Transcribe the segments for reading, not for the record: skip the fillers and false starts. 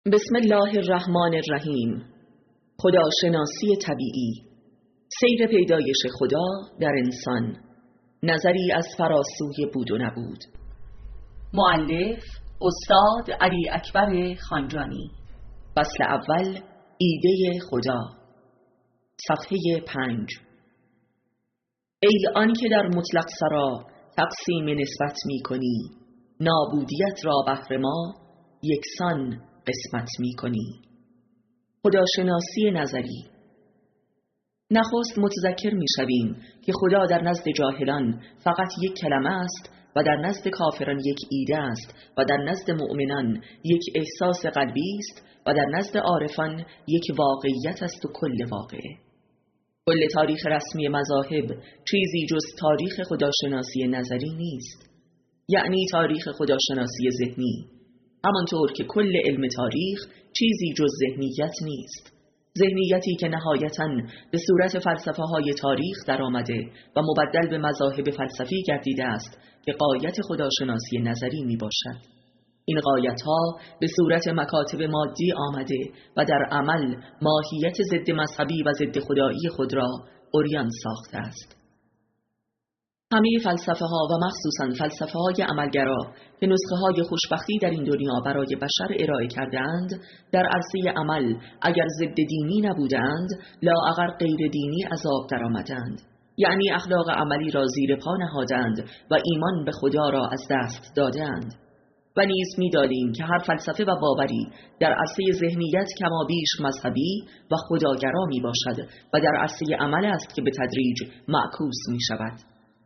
بسم الله الرحمن الرحیم. خداشناسی طبیعی، سیر پیدایش خدا در انسان، نظری از فراسوی بود و نبود. مؤلف استاد علی اکبر خانجانی. فصل اول، ایده خدا. صفحه 5. ای آن که در مطلق سرا تقسیم نسبت می کنی، نابودیت را بهر ما یکسان قسمت می کنی. خداشناسی نظری. نخست متذکر می شویم که خدا در نزد جاهلان فقط یک کلمه است و در نزد کافران یک ایده است و در نزد مؤمنان یک احساس قلبی است و در نزد عارفان یک واقعیت است و کل واقعه. کل تاریخ رسمی مذاهب چیزی جز تاریخ خداشناسی نظری نیست، یعنی تاریخ خداشناسی ذهنی، همانطور که کل علم تاریخ چیزی جز ذهنیت نیست. ذهنیتی که نهایتاً به صورت فلسفه های تاریخ در آمده و مبدل به مذاهب فلسفی گردیده است که غایت خداشناسی نظری می باشد. این غایت ها به صورت مکاتب مادی آمده و در عمل ماهیت ضد مذهبی و ضد خدایی خود را عریان ساخته است. همه فلسفه ها و مخصوصاً فلسفه های عملگرا که نسخه های خوشبختی در این دنیا برای بشر ارائه کرده‌اند، در عرصه عمل اگر ضد دینی نبودند، لااقل غیر دینی عذاب در آمدند. یعنی اخلاق عملی را زیر پا نهادند و ایمان به خدا را از دست دادند. و نیز می‌دانیم که هر فلسفه و باوری در عرصه ذهنیت کمابیش مذهبی و خداگرا می باشد و در عرصه عمل است که به تدریج معکوس می شود.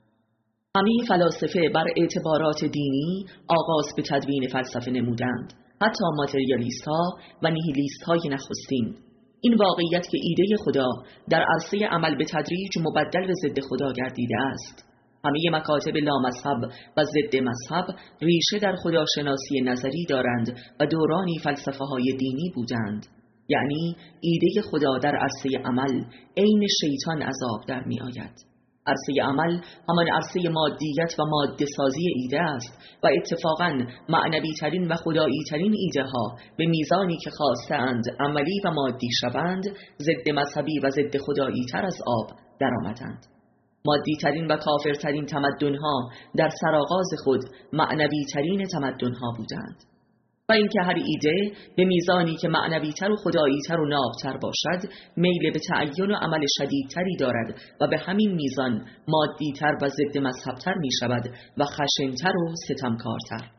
همه فلاسفه بر اعتبارات دینی آغاز به تدوین فلسفه نمودند، حتی ماتریالیست ها و نیهیلیست های نخستین. این واقعیت که ایده خدا در عرصه عمل به تدریج مبدل به ضد خدا گردیده است. همه مکاتب لامذهب و ضد مذهب ریشه در خداشناسی نظری دارند و دورانی فلسفه های دینی بودند. یعنی ایده خدا در عرصه عمل عین شیطان عذاب در می آید. عرصه عمل همان عرصه مادیت و ماده سازی ایده است و اتفاقاً معنوی ترین و خدایی ترین ایده ها به میزانی که خواستند عملی و مادی شوند، ضد مذهبی و ضد خدایی تر از آب در آمدند. مادی ترین و کافر ترین تمدن ها در سرآغاز خود معنوی ترین تمدن ها بودند. و اینکه هر ایده به میزانی که معنوی‌تر و خدایی‌تر و نابتر باشد، میل به تعین و عمل شدیدتری دارد و به همین میزان مادی‌تر و ضد مذهب‌تر می شود و خشن‌تر و ستمکارتر.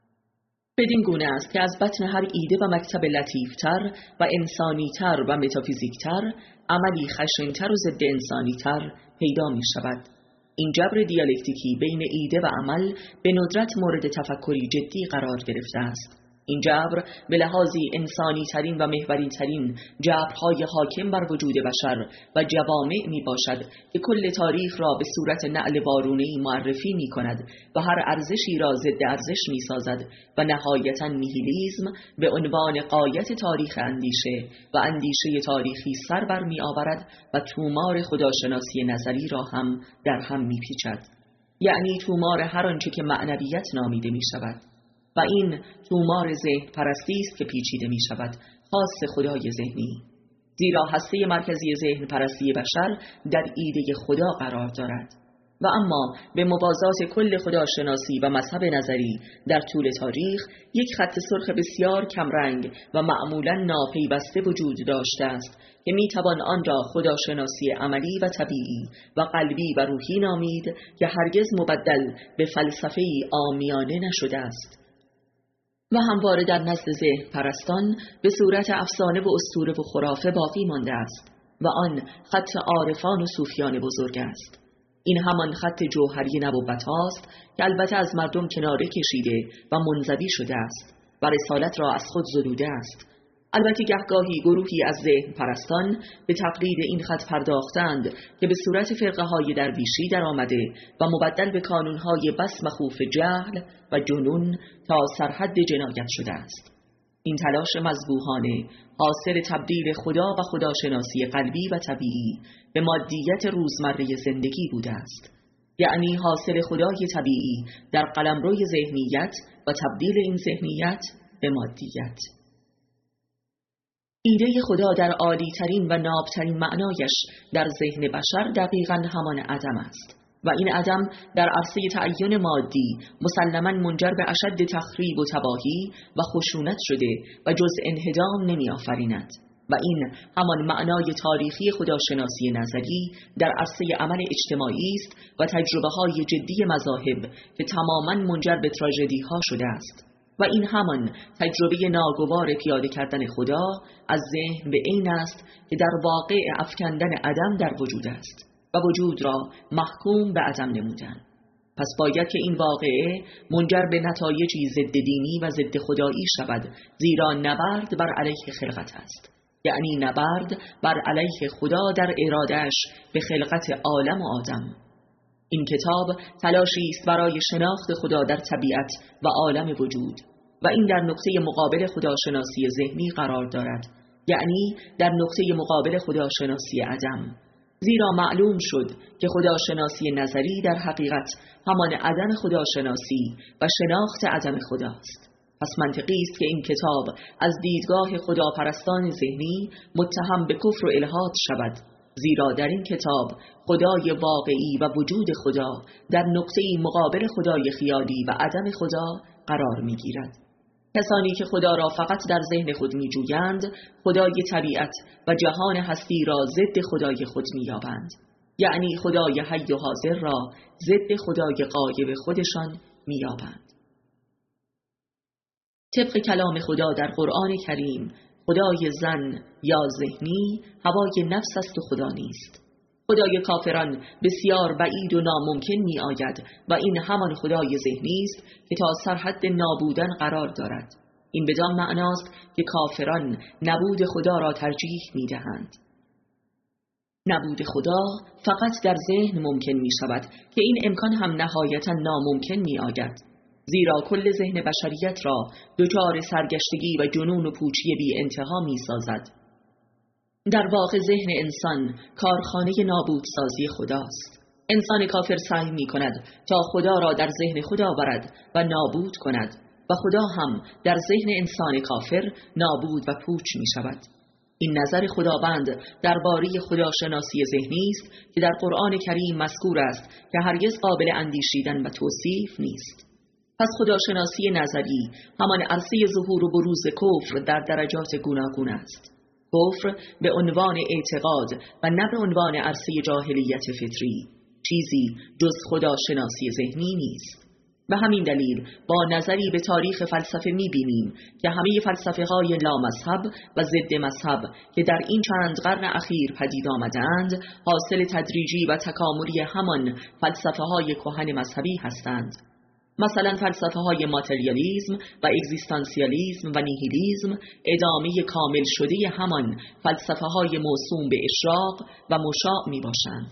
بدین گونه است که از بطن هر ایده و مکتب لطیف‌تر و انسانی‌تر و متافیزیک‌تر، عملی خشن‌تر و ضد انسانی‌تر پیدا می شود. این جبر دیالکتیکی بین ایده و عمل به ندرت مورد تفکری جدی قرار گرفته است. این جبر به لحاظی انسانی ترین و محوری ترین جبرهای حاکم بر وجود بشر و جوامع می باشد که کل تاریخ را به صورت نعل وارونه‌ای معرفی می کند و هر ارزشی را ضد ارزش می سازد و نهایتاً نیهیلیسم به عنوان غایت تاریخ اندیشه و اندیشه تاریخی سر بر می آورد و تومار خداشناسی نظری را هم در هم می پیچد. یعنی تومار هر آنچه که معنویت نامیده می شود. و این تومار ذهن پرستی است که پیچیده می شود، خاص خدای ذهنی. زیرا هسته مرکزی ذهن پرستی بشر در ایده خدا قرار دارد. و اما به موازات کل خداشناسی و مذهب نظری در طول تاریخ یک خط سرخ بسیار کمرنگ و معمولاً ناپیوسته وجود داشته است که می توان آن را خداشناسی عملی و طبیعی و قلبی و روحی نامید که هرگز مبدل به فلسفه‌ای عامیانه نشده است و همواره در نزد ذهن پرستان به صورت افسانه و اسطوره و خرافه باقی مانده است و آن خط عارفان و صوفیان بزرگ است. این همان خط جوهری نبوت هاست که البته از مردم کناره کشیده و منزوی شده است و رسالت را از خود زدوده است. البته گهگاهی گروهی از ذهن پرستان به تقلید این خط پرداختند که به صورت فرقه های درویشی در آمده و مبدل به کانونهای بس مخوف جهل و جنون تا سرحد جنایت شده است. این تلاش مذبوحانه حاصل تبدیل خدا و خداشناسی قلبی و طبیعی به مادیت روزمره زندگی بوده است. یعنی حاصل خدای طبیعی در قلمروی ذهنیت و تبدیل این ذهنیت به مادیت. ایده خدا در عالی‌ترین و نابترین معنایش در ذهن بشر دقیقاً همان عدم است و این عدم در عرصه تعین مادی مسلماً منجر به اشد تخریب و تباهی و خشونت شده و جز انهدام نمی آفریند و این همان معنای تاریخی خداشناسی نظری در عرصه عمل اجتماعی است و تجربه‌های جدی مذاهب که تماماً منجر به تراژدی ها شده است و این همان تجربه ناگوار پیاده کردن خدا از ذهن به عین است که در واقع افکندن عدم در وجود است و وجود را محکوم به عدم نمودن. پس باید که این واقعه منجر به نتایجی ضد دینی و ضد خدایی شود، زیرا نبرد بر علیه خلقت است، یعنی نبرد بر علیه خدا در ارادهش به خلقت عالم و آدم. این کتاب تلاشی است برای شناخت خدا در طبیعت و عالم وجود و این در نقطه مقابل خداشناسی ذهنی قرار دارد، یعنی در نقطه مقابل خداشناسی عدم، زیرا معلوم شد که خداشناسی نظری در حقیقت همان عدم خداشناسی و شناخت عدم خداست. پس منطقی است که این کتاب از دیدگاه خداپرستان ذهنی متهم به کفر و الحاد شود، زیرا در این کتاب خدای واقعی و وجود خدا در نقطه مقابل خدای خیالی و عدم خدا قرار می گیرد. کسانی که خدا را فقط در ذهن خود می جویند، خدای طبیعت و جهان هستی را ضد خدای خود می یابند، یعنی خدای حی و حاضر را ضد خدای غایب خودشان می یابند. طبق کلام خدا در قرآن کریم، خدای زن یا ذهنی هوای نفس است و خدا نیست. خدای کافران بسیار بعید و ناممکن می آید و این همان خدای ذهنی است که تا سرحد نابودن قرار دارد. این بدان معناست که کافران نبود خدا را ترجیح می دهند. نبود خدا فقط در ذهن ممکن می شود که این امکان هم نهایتا ناممکن می آید، زیرا کل ذهن بشریت را دچار سرگشتگی و جنون و پوچی بی انتها می سازد. در واقع ذهن انسان کارخانه نابودسازی خداست. انسان کافر سعی می کند تا خدا را در ذهن خدا برد و نابود کند و خدا هم در ذهن انسان کافر نابود و پوچ می شود. این نظر خداوند درباره خداشناسی ذهنی است که در قرآن کریم مذکور است که هرگز قابل اندیشیدن و توصیف نیست. پس خداشناسی نظری همان عرصه ظهور و بروز کفر در درجات گوناگون است. کفر به عنوان اعتقاد و نه به عنوان عرصه جاهلیت فطری چیزی جز خداشناسی ذهنی نیست. به همین دلیل با نظری به تاریخ فلسفه می‌بینیم که همه فلسفه‌های لامذهب و ضد مذهب که در این چند قرن اخیر پدید آمدند حاصل تدریجی و تکاملی همان فلسفه‌های کهن مذهبی هستند. مثلا فلسفه‌های ماتریالیسم و اگزیستانسیالیسم و نیهیلیسم ادامه کامل شده همان فلسفه‌های موسوم به اشراق و مشاع میباشند.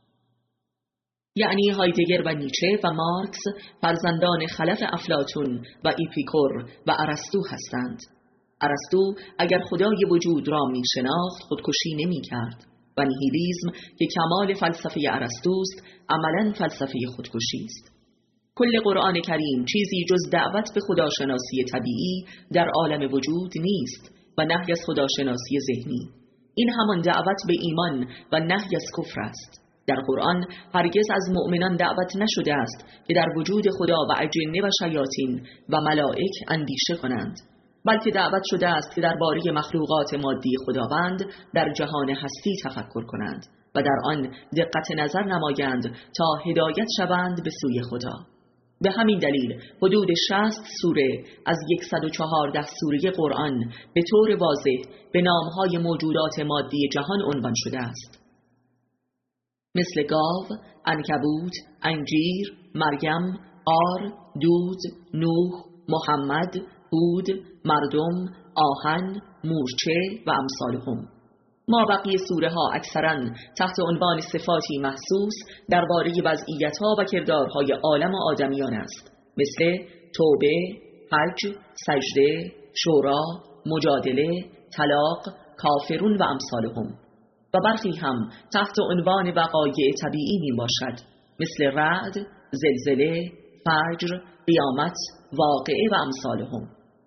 یعنی هایدگر و نیچه و مارکس فرزندان خلف افلاطون و اپیکور و ارسطو هستند. ارسطو اگر خدای وجود را میشناخت خودکشی نمی‌کرد و نیهیلیسم که کمال فلسفه ارسطوست عملاً فلسفه خودکشی است. کل قرآن کریم چیزی جز دعوت به خداشناسی طبیعی در عالم وجود نیست و نهی از خداشناسی ذهنی. این همان دعوت به ایمان و نهی از کفر است. در قرآن هرگز از مؤمنان دعوت نشده است که در وجود خدا و اجنه و شیاطین و ملائک اندیشه کنند، بلکه دعوت شده است که درباره مخلوقات مادی خداوند در جهان هستی تفکر کنند و در آن دقت نظر نمایند تا هدایت شوند به سوی خدا. به همین دلیل حدود 60 سوره از 114 سوره قرآن به طور واضح به نامهای موجودات مادی جهان عنوان شده است، مثل گاو، عنکبوت، انجیر، مریم، آر، دود، نوح، محمد، هود، مردم، آهن، مورچه و امثالهم. ما بقیه سوره ها اکثرا تحت عنوان صفاتی محسوس درباره وضعیت ها و کردارهای عالم و آدمیان است، مثل توبه، حج، سجده، شورا، مجادله، طلاق، کافرون و امثالهم. و برخی هم تحت عنوان وقایع طبیعی می باشد، مثل رعد، زلزله، فجر، قیامت، واقعه و امثالهم.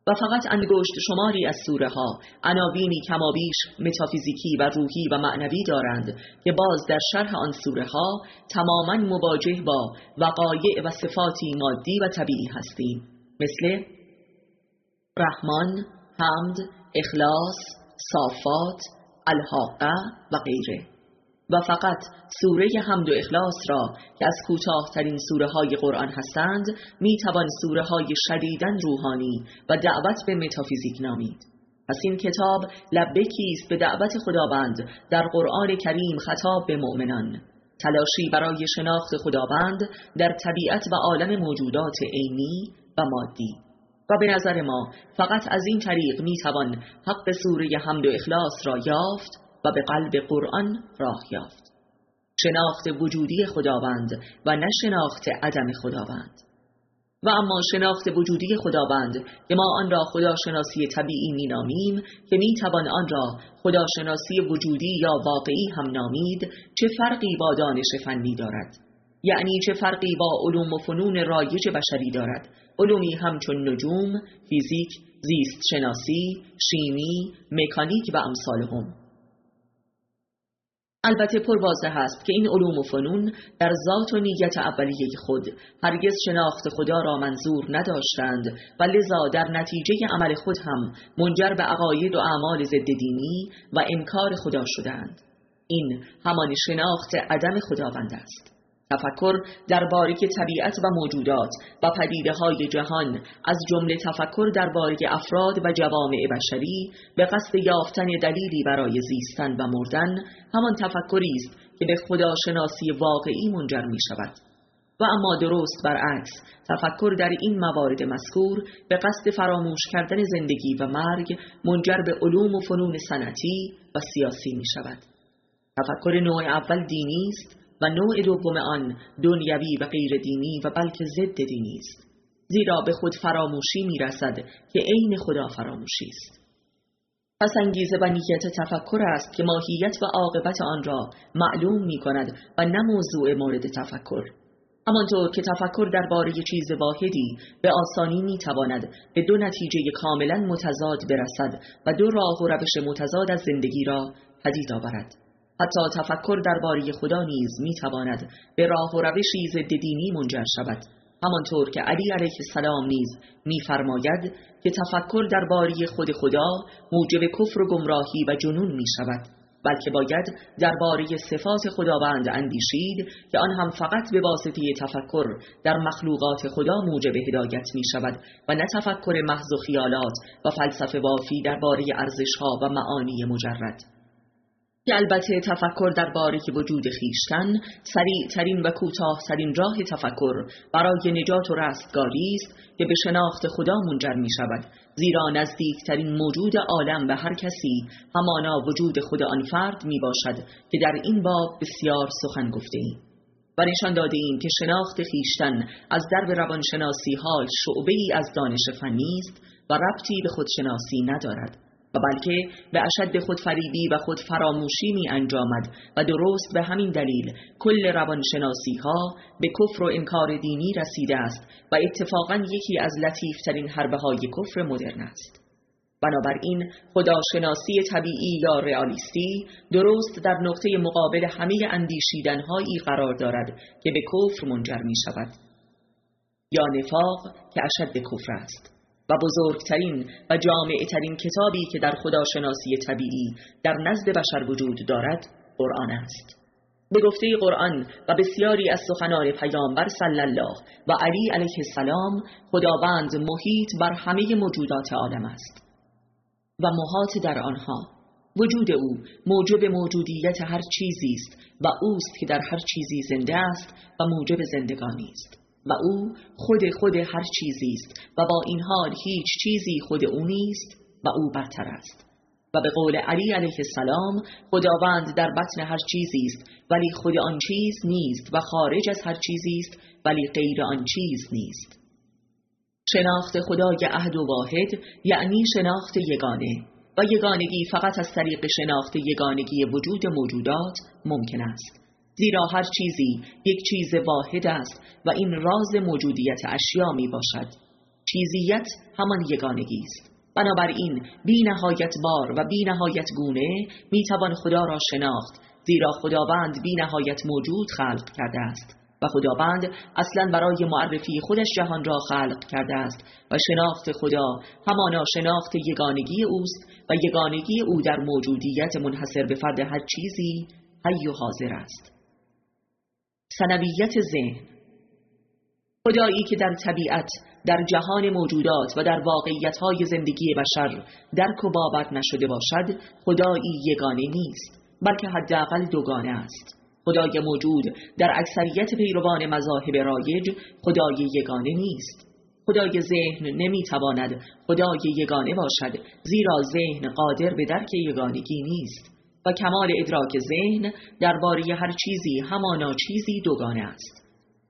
و فقط انگشت شماری از سوره ها عناوینی کمابیش متافیزیکی و روحی و معنوی دارند که باز در شرح آن سوره ها تماماً مواجه با وقایع و صفاتی مادی و طبیعی هستیم، مثل رحمان، حمد، اخلاص، صافات، الحاقه و غیره. و فقط سوره حمد و اخلاص را که از کوتاه‌ترین سوره های قرآن هستند می توان سوره های شدیداً روحانی و دعوت به متافیزیک نامید. پس این کتاب لبیکی است به دعوت خداوند در قرآن کریم خطاب به مؤمنان، تلاشی برای شناخت خداوند در طبیعت و عالم موجودات عینی و مادی. و به نظر ما فقط از این طریق می توان حق سوره حمد و اخلاص را یافت و به قلب قرآن راه یافت. شناخت وجودی خداوند و نه شناخت عدم خداوند. و اما شناخت وجودی خداوند که ما آن را خداشناسی طبیعی می نامیم که می توان آن را خداشناسی وجودی یا واقعی هم نامید، چه فرقی با دانش فنی دارد؟ یعنی چه فرقی با علوم و فنون رایج بشری دارد؟ علومی همچون نجوم، فیزیک، زیست شناسی، شیمی، مکانیک و امثالهم. البته پرواضح است که این علوم و فنون در ذات و نیت اولیه خود هرگز شناخت خدا را منظور نداشتند و لذا در نتیجه عمل خود هم منجر به عقاید و اعمال ضد دینی و انکار خدا شدند. این همان شناخت عدم خداوند است. تفکر درباره طبیعت و موجودات و پدیده‌های جهان، از جمله تفکر درباره افراد و جوامع بشری به قصد یافتن دلیلی برای زیستن و مردن، همان تفکری است که به خداشناسی واقعی منجر می شود. و اما درست برعکس، تفکر در این موارد مذکور به قصد فراموش کردن زندگی و مرگ منجر به علوم و فنون صنعتی و سیاسی می شود. تفکر نوع اول دینی است و نوع دوم آن دنیوی و غیر دینی و بلکه ضد دینی است، زیرا به خود فراموشی می رسد که عین خدا فراموشی است. پس انگیزه و نیت تفکر است که ماهیت و عاقبت آن را معلوم می کند و نه موضوع مورد تفکر. همانطور که تفکر درباره چیز واحدی به آسانی می تواند به دو نتیجه کاملا متضاد برسد و دو راه و روش متضاد از زندگی را پدید آورد، حتی تفکر درباره خدا نیز می تواند به راه و روشی ضد دینی منجر شود. همانطور که علی علیه السلام نیز می فرماید که تفکر درباره خود خدا موجب کفر و گمراهی و جنون می شود، بلکه باید درباره صفات خداوند اندیشید که آن هم فقط به واسطه تفکر در مخلوقات خدا موجب هدایت می شود و نه تفکر محض و خیالات و فلسفه بافی درباره ارزش‌ها و معانی مجرد. که البته تفکر درباره وجود خویشتن سریع‌ترین و کوتاه‌ترین راه تفکر برای نجات و رستگاری است که به شناخت خدا منجر می شود، زیرا نزدیکترین موجود عالم به هر کسی همانا وجود خود آن فرد می باشد که در این باب بسیار سخن گفته ایم و نشان داده ایم که شناخت خویشتن از درب روانشناسی ها شعبه‌ای از دانش فنی است و ربطی به خودشناسی ندارد و بلکه به اشد خودفریبی و خود فراموشی می انجامد و درست به همین دلیل کل روانشناسی ها به کفر و انکار دینی رسیده است و اتفاقاً یکی از لطیفترین حربه های کفر مدرن است. بنابراین خداشناسی طبیعی یا رئالیستی درست در نقطه مقابل همه اندیشیدن‌هایی قرار دارد که به کفر منجر می شود، یا نفاق که اشد کفر است. و بزرگترین و جامعترین کتابی که در خداشناسی طبیعی در نزد بشر وجود دارد قرآن است. به گفته قرآن و بسیاری از سخنان پیامبر صلی الله و علی علیه السلام، خداوند محیط بر همه موجودات عالم است و محاط در آنها. وجود او موجب موجودیت هر چیزی است و اوست که در هر چیزی زنده است و موجب زندگانی است و او خود هر چیزی است و با این حال هیچ چیزی خود او نیست و او برتر است. و به قول علی علیه السلام، خداوند در بطن هر چیزی است ولی خود آن چیز نیست و خارج از هر چیزی است ولی غیر آن چیز نیست. شناخت خدای احد و واحد یعنی شناخت یگانه و یگانگی فقط از طریق شناخت یگانگی وجود موجودات ممکن است، زیرا هر چیزی یک چیز واحد است و این راز موجودیت اشیا می باشد. چیزیت همان یگانگی است. بنابراین بی نهایت بار و بی نهایت گونه می توان خدا را شناخت، زیرا خداوند بی نهایت موجود خلق کرده است و خداوند اصلا برای معرفی خودش جهان را خلق کرده است و شناخت خدا همانا شناخت یگانگی اوست و یگانگی او در موجودیت منحصر به فرد هر چیزی حی و حاضر است. ثنویت ذهن، خدایی که در طبیعت، در جهان موجودات و در واقعیت‌های زندگی بشر درک و باور نشده باشد، خدایی یگانه نیست، بلکه حداقل دوگانه است. خدای موجود در اکثریت پیروان مذاهب رایج خدای یگانه نیست. خدای ذهن نمیتواند خدای یگانه باشد، زیرا ذهن قادر به درک یگانگی نیست و کمال ادراک ذهن درباره هر چیزی همانا چیزی دوگانه است.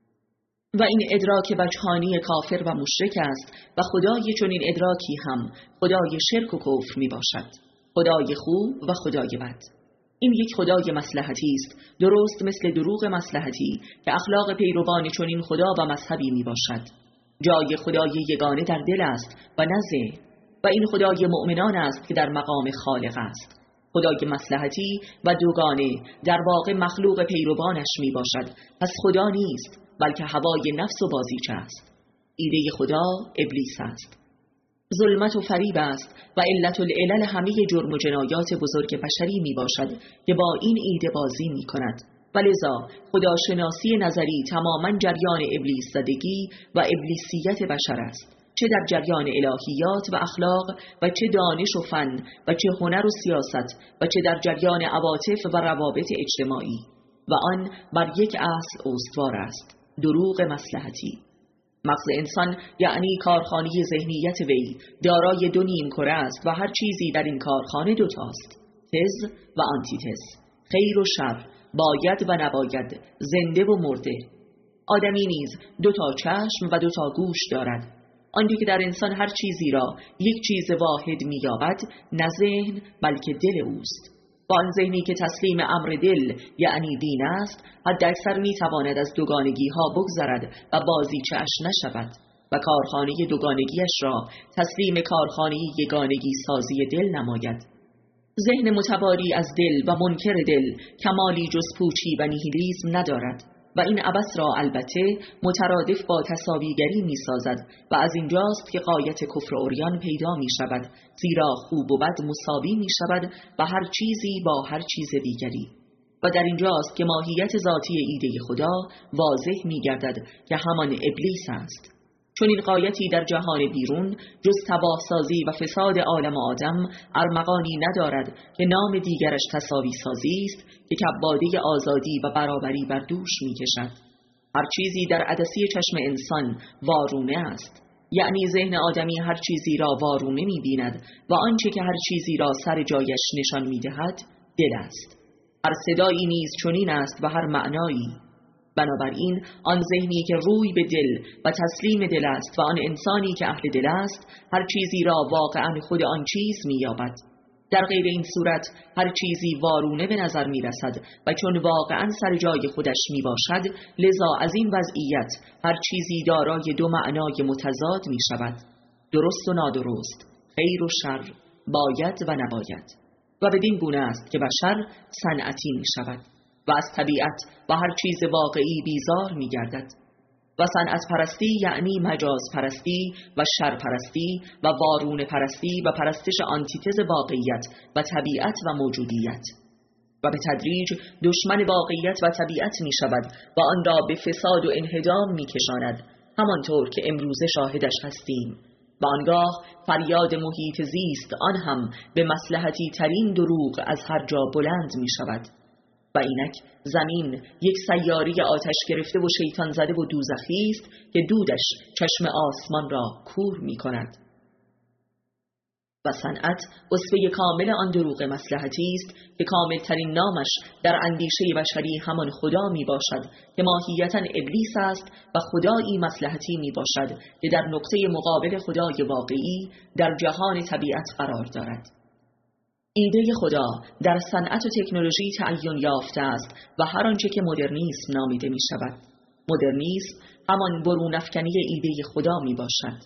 و این ادراک وجهانی کافر و مشرک است و خدای چنین ادراکی هم خدای شرک و کفر می باشد، خدای خوب و خدای بد. این یک خدای مصلحتی است، درست مثل دروغ مصلحتی که اخلاق پیروان چنین خدا و مذهبی می باشد. جای خدای یگانه در دل است و نه ذهن، و این خدای مؤمنان است که در مقام خالق است. خدای مصلحتی و دوگانه در واقع مخلوق پیروانش می باشد، پس خدا نیست، بلکه هوای نفس و بازیچه است. ایده خدا ابلیس است، ظلمت و فریب است و علت العلل همه جرم و جنایات بزرگ بشری می باشد که با این ایده بازی می کند. و لذا خداشناسی نظری تماما جریان ابلیس زدگی و ابلیسیت بشر است، چه در جریان الهیات و اخلاق و چه دانش و فن و چه هنر و سیاست و چه در جریان عواطف و روابط اجتماعی، و آن بر یک اصل استوار است: دروغ مصلحتی. مغز انسان یعنی کارخانه ذهنیت وی دارای دو نیمکره است و هر چیزی در این کارخانه دوتاست: تز و آنتیتز، خیر و شر، باید و نباید، زنده و مرده. آدمی نیز دو تا چشم و دو تا گوش دارد. آنجا که در انسان هر چیزی را یک چیز واحد می‌یابد، نه ذهن بلکه دل اوست. با آن ذهنی که تسلیم امر دل یعنی دین است، حد اکثر می‌تواند از دوگانگی ها بگذرد و بازیچه اش نشود و کارخانه دوگانگیش را تسلیم کارخانه یگانگی سازی دل نماید. ذهن متواری از دل و منکر دل کمالی جز پوچی و نیهیلیسم ندارد و این عبث را البته مترادف با تساویگری می سازد و از اینجاست که غایت کفر عریان پیدا می شود، زیرا خوب و بد مساوی می شود و هر چیزی با هر چیز دیگری. و در اینجاست که ماهیت ذاتی ایده خدا واضح می گردد که همان ابلیس است. چون این غایتی در جهان بیرون جز تباه سازی و فساد عالم آدم ارمغانی ندارد که نام دیگرش تساوی سازی است که کباده آزادی و برابری بر دوش می کشد. هر چیزی در عدسی چشم انسان وارونه است، یعنی ذهن آدمی هر چیزی را وارونه می بیند و آنچه که هر چیزی را سر جایش نشان می دهد دل است. هر صدایی نیز چنین است و هر معنایی. بنابراین آن ذهنی که روی به دل و تسلیم دل است و آن انسانی که اهل دل است هر چیزی را واقعا خود آن چیز می‌یابد. در غیر این صورت هر چیزی وارونه به نظر می‌رسد و چون واقعا سر جای خودش می‌باشد، لذا از این وضعیت هر چیزی دارای دو معنای متضاد می‌شود: درست و نادرست، خیر و شر، باید و نباید. و بدین گونه است که بشر صنعتی می‌شود و از طبیعت و هر چیز واقعی بیزار می گردد. و صنعت پرستی یعنی مجاز پرستی و شر پرستی و وارونه پرستی و پرستش آنتیتز واقعیت و طبیعت و موجودیت. و به تدریج دشمن واقعیت و طبیعت می شود و آن را به فساد و انهدام می کشاند، همانطور که امروزه شاهدش هستیم. و آنگاه فریاد محیط زیست آن هم به مصلحتی ترین دروغ از هر جا بلند می شود. و اینک زمین یک سیاره آتش گرفته و شیطان زده و دوزخی است که دودش چشم آسمان را کور می کند. و صنعت وصفه کامل آن دروغ مصلحتی است که کامل ترین نامش در اندیشه بشری همان خدا می باشد که ماهیتاً ابلیس است و خدایی مصلحتی می باشد که در نقطه مقابل خدای واقعی در جهان طبیعت قرار دارد. ایده خدا در صنعت و تکنولوژی تعین یافته است و هر آنچه که مدرنیسم نامیده می شود. مدرنیسم همان برون افکنی ایده خدا می باشد.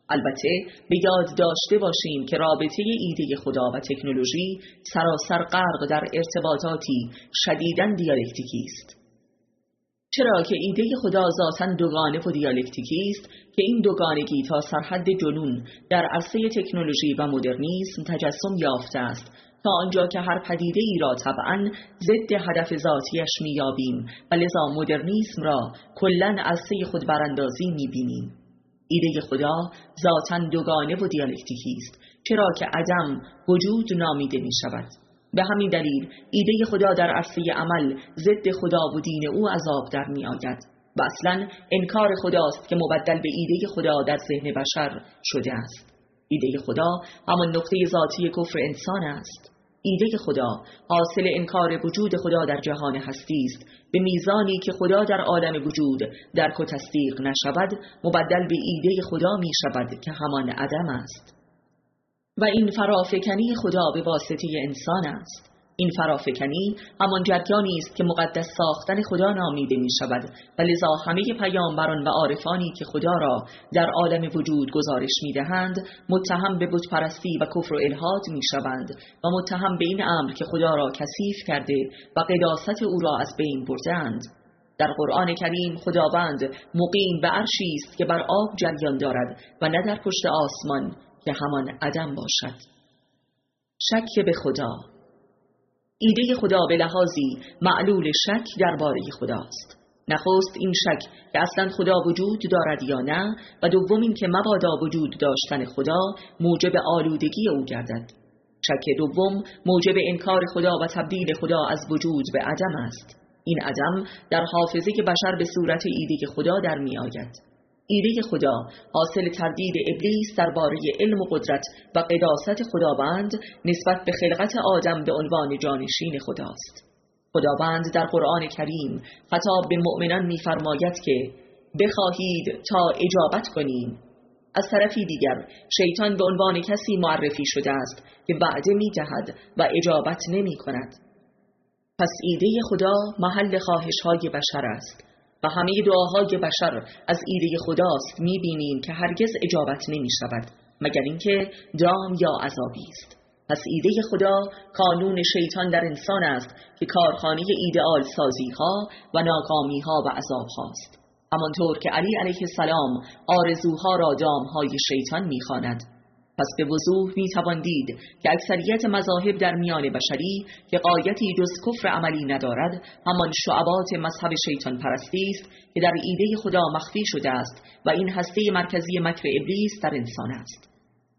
البته به یاد داشته باشیم که رابطه ایده خدا و تکنولوژی سراسر غرق در ارتباطاتی شدیداً دیالکتیکی است. چرا که ایده خدا ذاتاً دوگانه و دیالکتیکی است که این دوگانگی تا سرحد جنون در عرصه تکنولوژی و مدرنیسم تجسم یافته است، تا آنجا که هر پدیده ای را طبعاً ضد هدف ذاتیش می‌یابیم و لذا مدرنیسم را کلاً عرصه خود براندازی می‌بینیم. ایده خدا ذاتاً دوگانه و دیالکتیکی است، چرا که عدم وجود نامیده می شود. به همین دلیل ایده خدا در عرصه عمل ضد خدا و دین او از آب در می آید و اصلاً انکار خداست که مبدل به ایده خدا در ذهن بشر شده است. ایده خدا همان نقطه ذاتی کفر انسان است. ایده خدا حاصل انکار وجود خدا در جهان هستی است، به میزانی که خدا در عالم وجود درک و تصدیق نشود مبدل به ایده خدا می شود که همان عدم است. و این فرافکنی خدا به واسطه انسان است. این فرافکنی همان جریانی است که مقدس ساختن خدا نامیده می شود و لذا همه پیامبران و عارفانی که خدا را در عالم وجود گزارش می دهند متهم به بت پرستی و کفر و الحاد می شوند و متهم به این امر که خدا را کثیف کرده و قداست او را از بین بردند. در قرآن کریم خداوند مقیم به عرشی است که بر آب جریان دارد و نه در پشت آسمان که همان عدم باشد. شک به خدا. ایده خدا به لحاظی معلول شک درباره خداست. نخست این شک که اصلا خدا وجود دارد یا نه، و دوم این که مبادا وجود داشتن خدا موجب آلودگی او گردد. شک دوم موجب انکار خدا و تبدیل خدا از وجود به عدم است. این عدم در حافظه بشر به صورت ایده خدا در می آید. ایده خدا حاصل تردید ابلیس درباره علم و قدرت و قداست خداوند نسبت به خلقت آدم به عنوان جانشین خداست. خداوند در قرآن کریم خطاب به مؤمنان می‌فرماید که بخواهید تا اجابت کنیم. از طرفی دیگر شیطان به عنوان کسی معرفی شده است که وعده می‌دهد و اجابت نمی‌کند. پس ایده خدا محل خواهش‌های بشر است و همه دعاهای بشر از ایده خداست. می‌بینیم که هرگز اجابت نمی‌شود مگر اینکه دام یا عذابی است. پس ایده خدا قانون شیطان در انسان است که کارخانه ایدئال سازی‌ها و ناکامی‌ها و عذاب‌هاست. همانطور که علی علیه السلام آرزوها را دام‌های شیطان می‌خواند. پس به وضوح می‌توان دید که اکثریت مذاهب در میان بشری که غایتی جز کفر عملی ندارد همان شعبات مذهب شیطان پرستی است که در ایده خدا مخفی شده است و این هسته مرکزی مکر ابلیس در انسان است.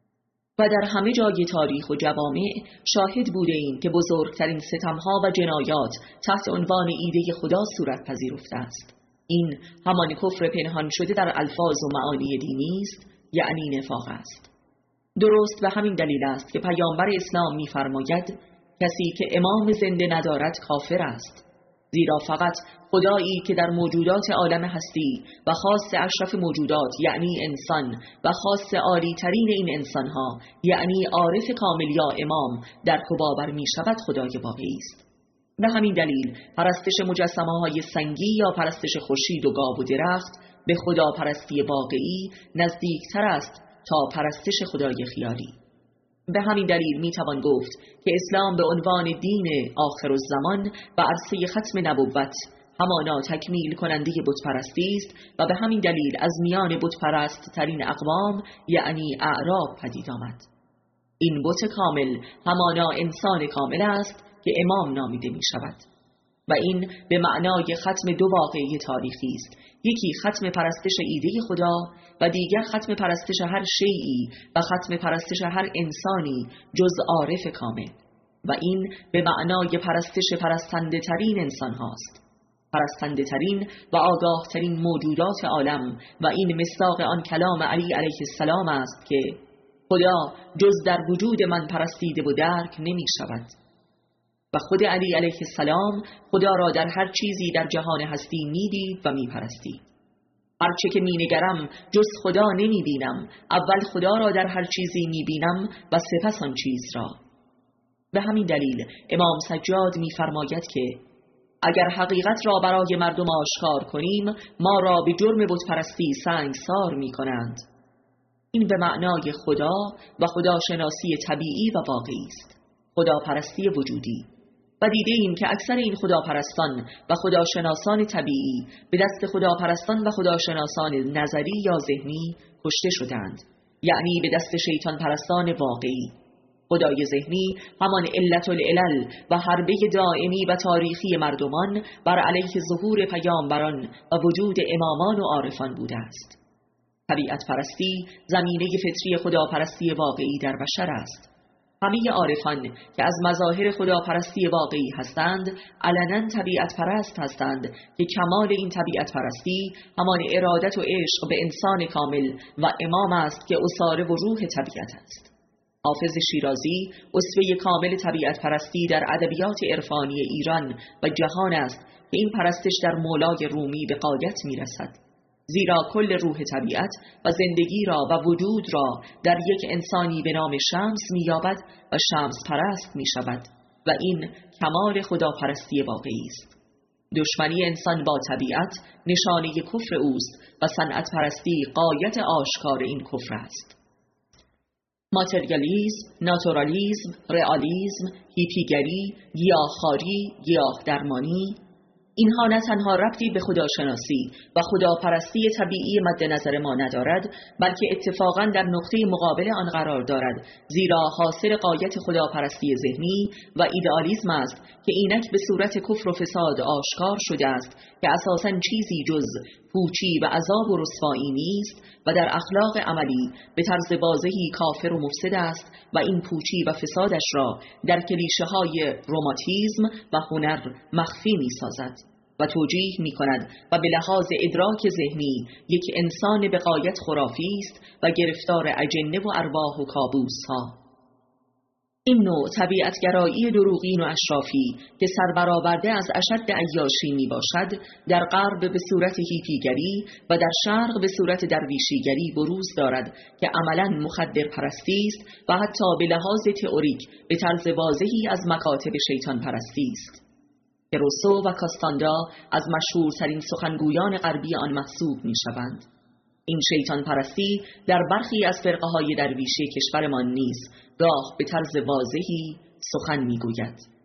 و در همه جای تاریخ و جوامع شاهد بوده ایم که بزرگترین ستمها و جنایات تحت عنوان ایده خدا صورت پذیرفته است. این همان کفر پنهان شده در الفاظ و معانی دینی است، یعنی نفاق است. درست به همین دلیل است که پیامبر اسلام می‌فرماید کسی که امام زنده ندارد کافر است، زیرا فقط خدایی که در موجودات عالم هستی و خاص اشرف موجودات یعنی انسان و خاص عالی ترین این انسانها یعنی عارف کامل یا امام درک و باور می شود خدای واقعی است. به همین دلیل پرستش مجسمه های سنگی یا پرستش خورشید و گاو و درخت به خدا پرستی واقعی نزدیکتر است تا پرستش خدای خیالی. به همین دلیل میتوان گفت که اسلام به عنوان دین آخرالزمان و عرصه ختم نبوت همانا تکمیل کننده بت پرستی است و به همین دلیل از میان بت پرست ترین اقوام یعنی اعراب پدید آمد. این بت کامل همانا انسان کامل است که امام نامیده می شود و این به معنای ختم دو واقعه تاریخی است، یکی ختم پرستش ایده خدا و دیگر ختم پرستش هر شیئی و ختم پرستش هر انسانی جز عارف کامل، و این به معنای پرستش پرستنده ترین انسان هاست، پرستنده ترین و آگاه ترین موجودات عالم، و این مصداق آن کلام علی علیه السلام است که خدا جز در وجود من پرستیده و درک نمی شود. و خود علی علیه السلام خدا را در هر چیزی در جهان هستی می‌دید و می‌پرستید. هرچه که می‌نگرم جز خدا نمی‌بینم، اول خدا را در هر چیزی می‌بینم و سپس آن چیز را. به همین دلیل امام سجاد می‌فرماید که اگر حقیقت را برای مردم آشکار کنیم ما را به جرم بت پرستی سنگسار می‌کنند. این به معنای خدا و خداشناسی طبیعی و واقعی است، خداپرستی وجودی. و دیده ایم که اکثر این خداپرستان و خداشناسان طبیعی به دست خداپرستان و خداشناسان نظری یا ذهنی کشته شدند، یعنی به دست شیطان پرستان واقعی. خدای ذهنی همان علت العلل و حربه دائمی و تاریخی مردمان بر علیه ظهور پیامبران و وجود امامان و عارفان بوده است. طبیعت پرستی زمینه فطری خداپرستی واقعی در بشر است. همه عارفان که از مظاهر خداپرستی واقعی هستند علنا طبیعت پرست هستند که کمال این طبیعت پرستی همان ارادت و عشق به انسان کامل و امام است که اساره و روح طبیعت است. حافظ شیرازی اسوه کامل طبیعت پرستی در ادبیات عرفانی ایران و جهان است که این پرستش در مولای رومی به غایت میرسد، زیرا کل روح طبیعت و زندگی را و وجود را در یک انسانی به نام شمس می‌یابد و شمس پرست می‌شود و این کمال خداپرستی واقعی است. دشمنی انسان با طبیعت نشانه کفر اوست و صنعت پرستی غایت آشکار این کفر است. ماتریالیسم، ناتورالیسم، رئالیسم، هیپیگری، گیاهخواری، گیاه درمانی، اینها نه تنها ربطی به خداشناسی و خداپرستی طبیعی مد نظر ما ندارد، بلکه اتفاقاً در نقطه مقابل آن قرار دارد، زیرا حاصل غایت خداپرستی ذهنی و ایدئالیسم است که اینک به صورت کفر و فساد آشکار شده است که اساساً چیزی جز پوچی و عذاب و رسوایی نیست و در اخلاق عملی به طرز واضحی کافر و مفسد است و این پوچی و فسادش را در کلیشه‌های رماتیسم و هنر مخفی می‌سازد و توجیه می‌کند و به لحاظ ادراک ذهنی یک انسان به غایت خرافی است و گرفتار اجنه و ارواح و کابوس‌ها. این نوع طبیعتگرایی دروغین و اشرافی که سربرآورده از اشد عیاشی می باشد، در غرب به صورت هیپیگری و در شرق به صورت درویشیگری بروز دارد که عملاً مخدر پرستی است و حتی به لحاظ تئوریک به طرز واضحی از مکاتب شیطان پرستی است. که روسو و کاستاندا از مشهورترین سخنگویان غربی آن محسوب می شوند. این شیطان پرستی در برخی از فرقه‌های درویشی کشورمان نیز گاه به طرز واضحی سخن می‌گوید.